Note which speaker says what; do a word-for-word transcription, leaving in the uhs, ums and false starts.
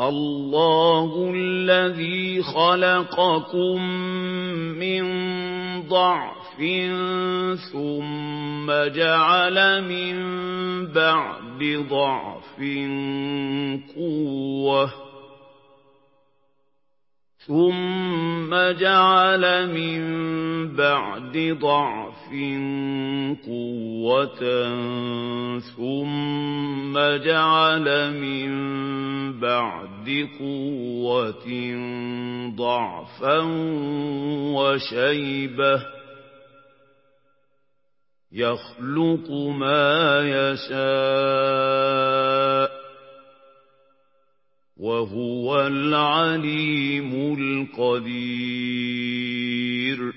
Speaker 1: الله الذي خلقكم من ضعف ثم جعل من بعد ضعف قوة ثم جعل من بعد ضعف قوة ثم جعل من بعد قوة ضعفا وشيبة يخلق ما يشاء وهو العليم القدير.